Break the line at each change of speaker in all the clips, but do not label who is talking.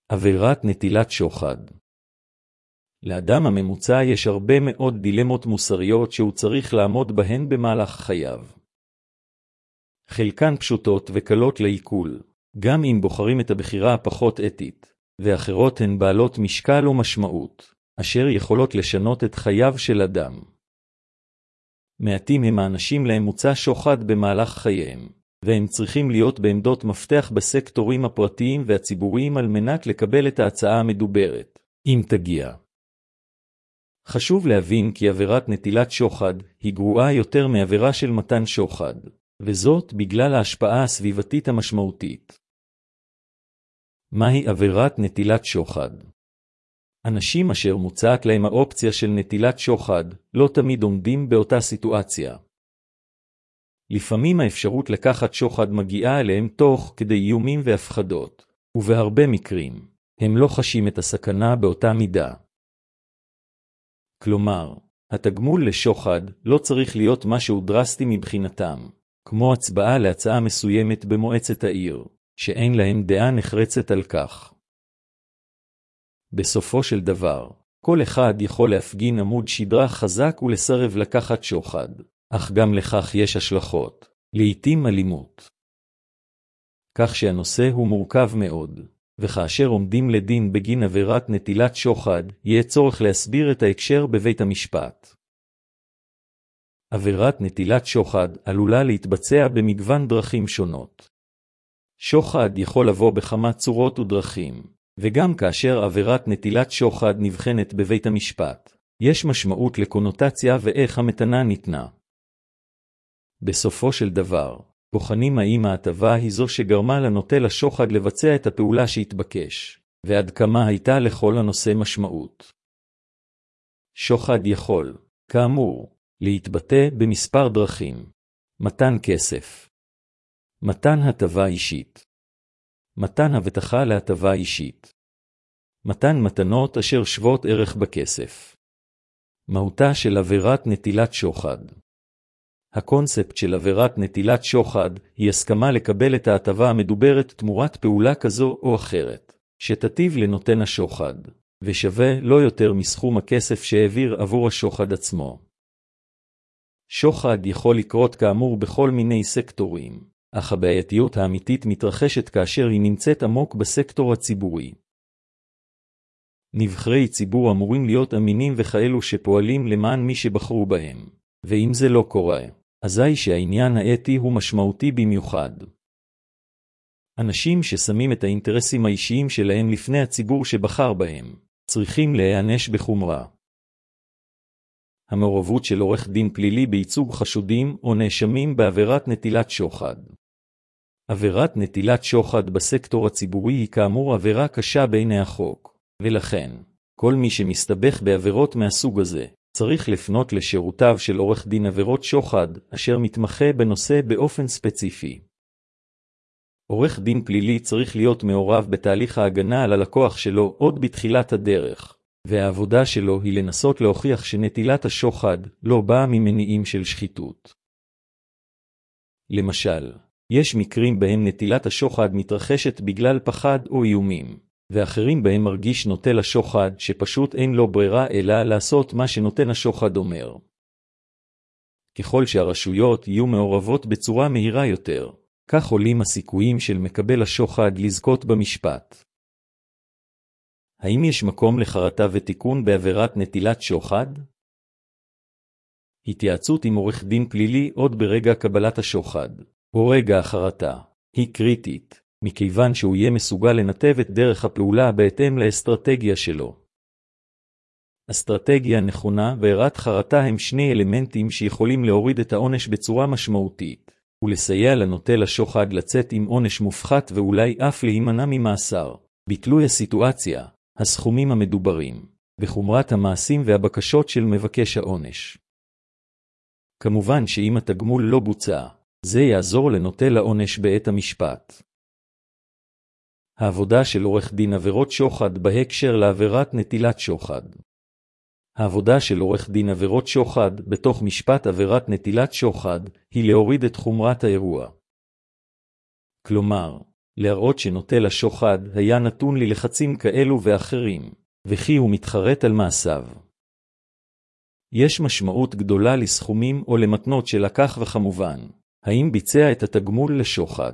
עבירת נטילת שוחד. לאדם הממוצע יש הרבה מאוד דילמות מוסריות שהוא צריך לעמוד בהן במהלך חייו. חלקן פשוטות וקלות לעיכול, גם אם בוחרים את הבחירה הפחות אתית, ואחרות הן בעלות משקל ומשמעות, אשר יכולות לשנות את חייו של אדם. מעטים הם האנשים להם מוצע שוחד במהלך חייהם, והם צריכים להיות בעמדות מפתח בסקטורים הפרטיים והציבוריים על מנת לקבל את ההצעה המדוברת, אם תגיע. חשוב להבין כי עבירת נטילת שוחד היא גרועה יותר מעבירה של מתן שוחד, וזאת בגלל ההשפעה הסביבתית המשמעותית. מהי עבירת נטילת שוחד? אנשים אשר מוצעת להם האופציה של נטילת שוחד לא תמיד עומדים באותה סיטואציה. לפעמים האפשרות לקחת שוחד מגיעה אליהם תוך כדי איומים והפחדות, ובהרבה מקרים הם לא חשים את הסכנה באותה מידה. כלומר, התגמול לשוחד לא צריך להיות משהו דרסטי מבחינתם, כמו הצבעה להצעה מסוימת במועצת העיר, שאין להם דעה נחרצת על כך. בסופו של דבר, כל אחד יכול להפגין עמוד שדרה חזק ולסרב לקחת שוחד, אך גם לכך יש השלכות, לעתים אלימות. כך שהנושא הוא מורכב מאוד, וכאשר עומדים לדין בגין עבירת נטילת שוחד, יהיה צורך להסביר את ההקשר בבית המשפט. עבירת נטילת שוחד עלולה להתבצע במגוון דרכים שונות. שוחד יכול לבוא בכמה צורות ודרכים, וגם כאשר עבירת נטילת שוחד נבחנת בבית המשפט, יש משמעות לקונוטציה ואיך המתנה ניתנה. בסופו של דבר, בוחנים האם ההטבה היא זו שגרמה לנוטל השוחד לבצע את הפעולה שהתבקש, ועד כמה הייתה לכל הנושא משמעות. שוחד יכול, כאמור, להתבטא במספר דרכים. מתן כסף, מתן הטבה אישית, מתן הבטחה להטבה אישית, מתן מתנות אשר שוות ערך בכסף. מהותה של עבירת נטילת שוחד. הקונספט של עבירת נטילת שוחד היא הסכמה לקבל את ההטבה המדוברת תמורת פעולה כזו או אחרת, שתטיב לנותן השוחד, ושווה לא יותר מסכום הכסף שהעביר עבור השוחד עצמו. שוחד יכול לקרות כאמור בכל מיני סקטורים, אך הבעייתיות האמיתית מתרחשת כאשר היא נמצאת עמוק בסקטור הציבורי. נבחרי ציבור אמורים להיות אמינים וכאלו שפועלים למען מי שבחרו בהם, ואם זה לא קורה, אזי שהעניין האתי הוא משמעותי במיוחד. אנשים ששמים את האינטרסים האישיים שלהם לפני הציבור שבחר בהם, צריכים להיענש בחומרה. המעורבות של עורך דין פלילי בייצוג חשודים או נאשמים בעבירת נטילת שוחד. עבירת נטילת שוחד בסקטור הציבורי היא כאמור עבירה קשה בעיני החוק, ולכן, כל מי שמסתבך בעבירות מהסוג הזה, צריך לפנות לשירותיו של עורך דין עבירות שוחד, אשר מתמחה בנושא באופן ספציפי. עורך דין פלילי צריך להיות מעורב בתהליך ההגנה על הלקוח שלו עוד בתחילת הדרך, והעבודה שלו היא לנסות להוכיח שנטילת השוחד לא באה ממניעים של שחיתות. למשל, יש מקרים בהם נטילת השוחד מתרחשת בגלל פחד או איומים, ואחרים בהם מרגיש נוטל השוחד שפשוט אין לו ברירה אלא לעשות מה שנותן השוחד אומר. ככל שהרשויות יהיו מעורבות בצורה מהירה יותר, כך עולים הסיכויים של מקבל השוחד לזכות במשפט. האם יש מקום לחרטה ותיקון בעבירת נטילת שוחד? התייעצות עם עורך דין פלילי עוד ברגע קבלת השוחד, או רגע החרטה, היא קריטית, מכיוון שהוא יהיה מסוגל לנתב את דרך הפעולה בהתאם לאסטרטגיה שלו. אסטרטגיה נכונה והערת חרטה הם שני אלמנטים שיכולים להוריד את העונש בצורה משמעותית, ולסייע לנוטל השוחד לצאת עם עונש מופחת ואולי אף להימנע ממאסר, בתלוי הסיטואציה, הסכומים המדוברים, וחומרת המעשים והבקשות של מבקש העונש. כמובן שאם התגמול לא בוצע, זה יעזור לנוטל העונש בעת המשפט. העבודה של עורך דין עבירות שוחד בהקשר לעבירת נטילת שוחד. העבודה של עורך דין עבירות שוחד בתוך משפט עבירת נטילת שוחד היא להוריד את חומרת האירוע. כלומר, להראות שנוטל השוחד היה נתון ללחצים כאלו ואחרים, וכי הוא מתחרט על מעשיו. יש משמעות גדולה לסכומים או למתנות שלקח וכמובן, האם ביצע את התגמול לשוחד.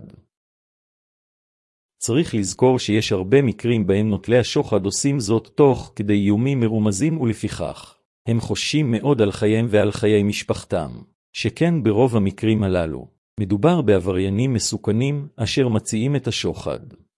צריך לזכור שיש הרבה מקרים בהם נוטלי השוחד עושים זאת תוך כדי איומים מרומזים ולפיכך, הם חוששים מאוד על חייהם ועל חיי משפחתם, שכן ברוב המקרים הללו, מדובר בעבריינים מסוכנים אשר מציעים את השוחד.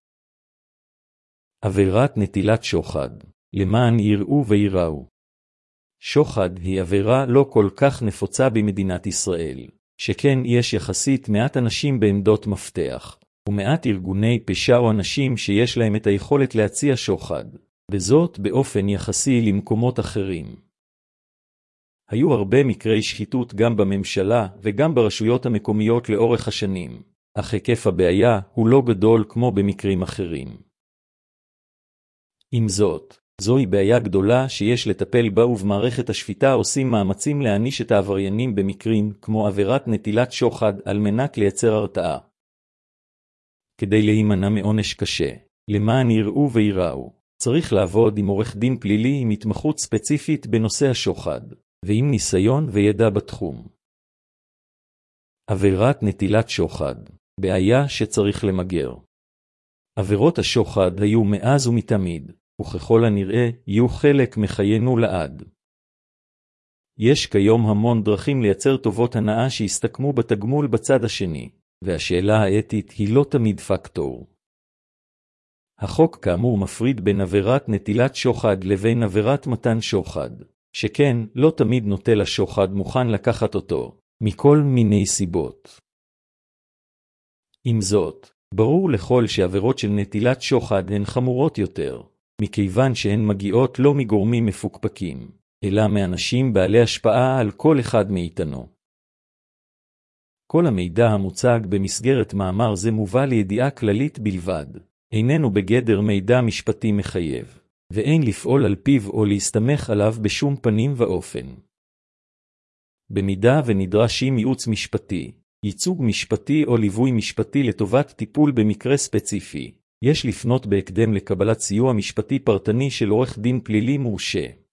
עבירת נטילת שוחד, למען יראו ויראו. שוחד היא עבירה לא כל כך נפוצה במדינת ישראל, שכן יש יחסית מעט אנשים בעמדות מפתח, ומעט ארגוני פשע או אנשים שיש להם את היכולת להציע שוחד, וזאת באופן יחסי למקומות אחרים. היו הרבה מקרי שחיתות גם בממשלה וגם ברשויות המקומיות לאורך השנים, אך היקף הבעיה הוא לא גדול כמו במקרים אחרים. עם זאת, זוהי בעיה גדולה שיש לטפל בה ובמערכת השפיטה עושים מאמצים להעניש את העבריינים במקרים כמו עבירת נטילת שוחד על מנת לייצר הרתעה. כדי להימנע מעונש קשה, למען יראו ויראו, צריך לעבוד עם עורך דין פלילי עם התמחות ספציפית בנושא השוחד, ועם ניסיון וידע בתחום. עבירת נטילת שוחד, בעיה שצריך למגר. עבירות השוחד היו מאז ומתמיד, וככל הנראה יהיו חלק מחיינו לעד. יש כיום המון דרכים לייצר טובות הנאה שיסתכמו בתגמול בצד השני, והשאלה האתית היא לא תמיד פקטור. החוק כאמור מפריד בין עבירת נטילת שוחד לבין עבירת מתן שוחד, שכן לא תמיד נוטל השוחד מוכן לקחת אותו, מכל מיני סיבות. עם זאת, ברור לכל שעבירות של נטילת שוחד הן חמורות יותר, מכיוון שהן מגיעות לא מגורמים מפוקפקים, אלא מאנשים בעלי השפעה על כל אחד מאיתנו. כל המידע המוצג במסגרת מאמר זה מובא לידיעה כללית בלבד, איננו בגדר מידע משפטי מחייב, ואין לפעול על פיו או להסתמך עליו בשום פנים ואופן. במידה ונדרשים ייעוץ משפטי, ייצוג משפטי או ליווי משפטי לטובת טיפול במקרה ספציפי, יש לפנות בהקדם לקבלת סיוע משפטי פרטני של עורך דין פלילי מורשה.